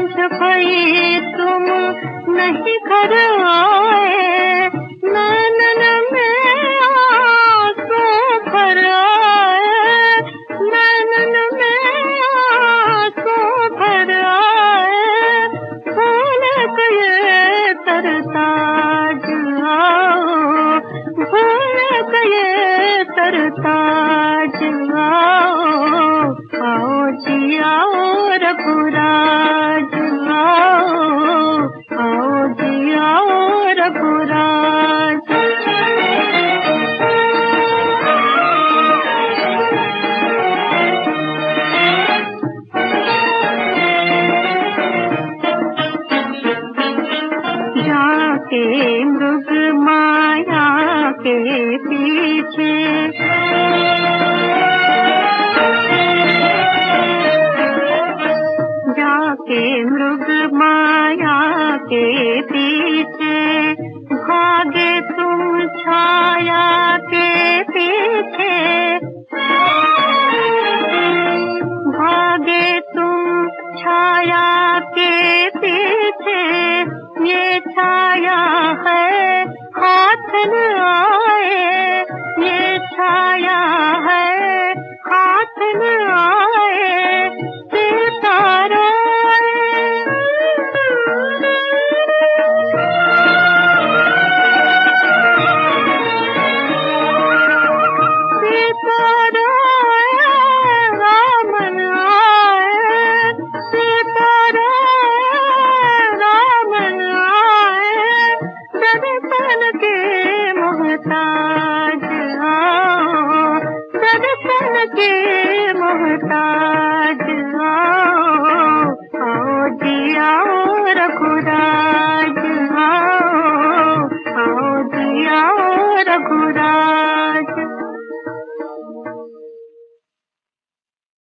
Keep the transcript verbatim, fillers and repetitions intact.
कोई तुम नहीं घर आए, नैनन में आंसू भर आए, नैनन में आंसू भर आए, भूल गए तरताज आओ, भूल गए तरताज आओ, आओ जी आओ रघुराज आओ, आओ जी आओ रघुराज। जाके मृग माया के पीछे, जाके मृग माया के पीछे, भागे तुम छाया के पीछे,